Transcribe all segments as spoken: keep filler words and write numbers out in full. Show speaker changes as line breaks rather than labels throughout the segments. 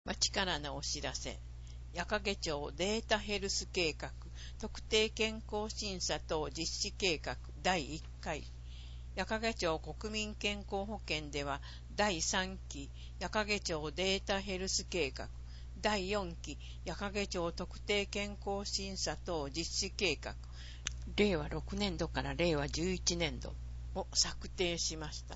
町からのお知らせ。矢掛町データヘルス計画特定健康審査等実施計画だいいっかい。矢掛町国民健康保険ではだいさんき矢掛町データヘルス計画、だいよんき矢掛町特定健康審査等実施計画、れいわろくねんどかられいわじゅういちねんどを策定しました。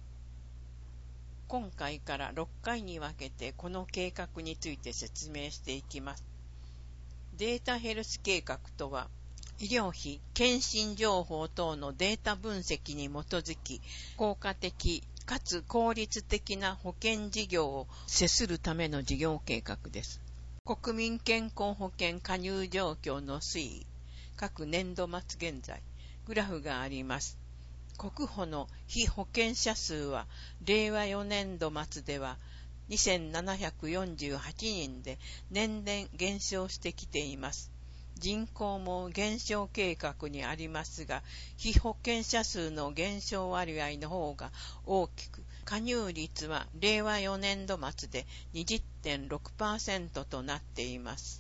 今回からろっかいに分けてこの計画について説明していきます。データヘルス計画とは、医療費、検診情報等のデータ分析に基づき、効果的かつ効率的な保険事業を施するための事業計画です。国民健康保険加入状況の推移、各年度末現在、グラフがあります。国保の被保険者数は、れいわよねんど末ではにせんななひゃくよんじゅうはちにんで年々減少してきています。人口も減少計画にありますが、被保険者数の減少割合の方が大きく、加入率はれいわよねんど末で にじゅってんろくパーセント となっています。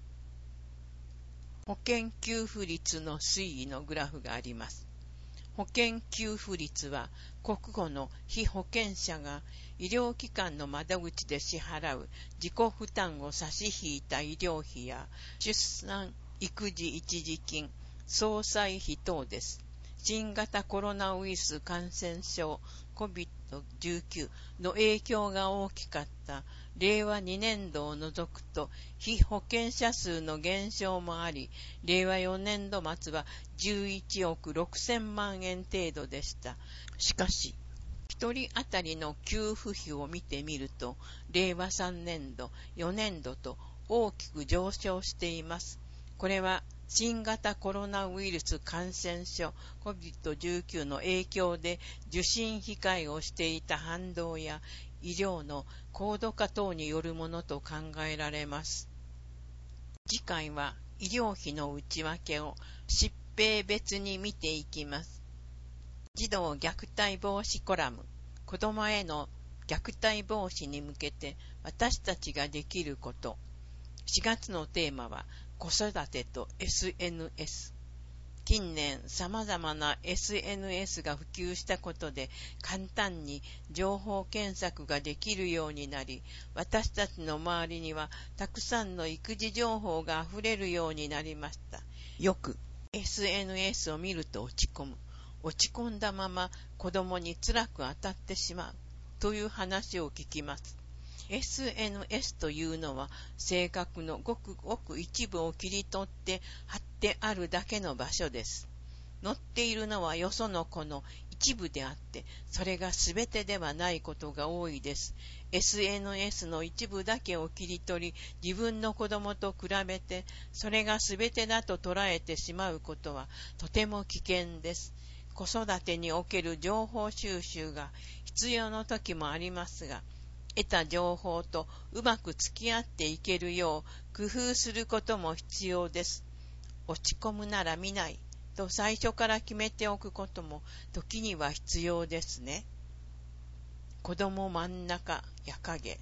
保険給付率の推移のグラフがあります。保険給付率は国保の被保険者が医療機関の窓口で支払う自己負担を差し引いた医療費や出産育児一時金、総裁費等です。新型コロナウイルス感染症 コビッドじゅうきゅう の影響が大きかったれいわにねんどを除くと被保険者数の減少もあり、れいわよねんど末はじゅういちおくろくせんまんえん程度でした。しかし、ひとり当たりの給付費を見てみると、れいわさんねんど、よねんどと大きく上昇しています。これは新型コロナウイルス感染症 コビッドじゅうきゅう の影響で受診控えをしていた反動や医療の高度化等によるものと考えられます。次回は医療費の内訳を疾病別に見ていきます。児童虐待防止コラム、子どもへの虐待防止に向けて私たちができること。しがつのテーマは子育てと エスエヌエス。近年様々な エスエヌエス が普及したことで簡単に情報検索ができるようになり、私たちの周りにはたくさんの育児情報があふれるようになりました。よく エスエヌエス を見ると落ち込む。落ち込んだまま子供に辛く当たってしまうという話を聞きます。エスエヌエス というのは性格のごくごく一部を切り取って貼ってあるだけの場所です。載っているのはよその子の一部であって、それが全てではないことが多いです。エスエヌエス の一部だけを切り取り、自分の子供と比べて、それが全てだと捉えてしまうことはとても危険です。子育てにおける情報収集が必要な時もありますが、得た情報とうまく付き合っていけるよう工夫することも必要です。落ち込むなら見ないと最初から決めておくことも時には必要ですね。子ども真ん中矢影。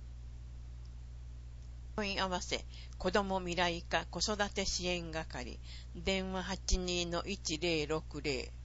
問い合わせ子ども未来課子育て支援係電話 はちにーのいちぜろろくぜろ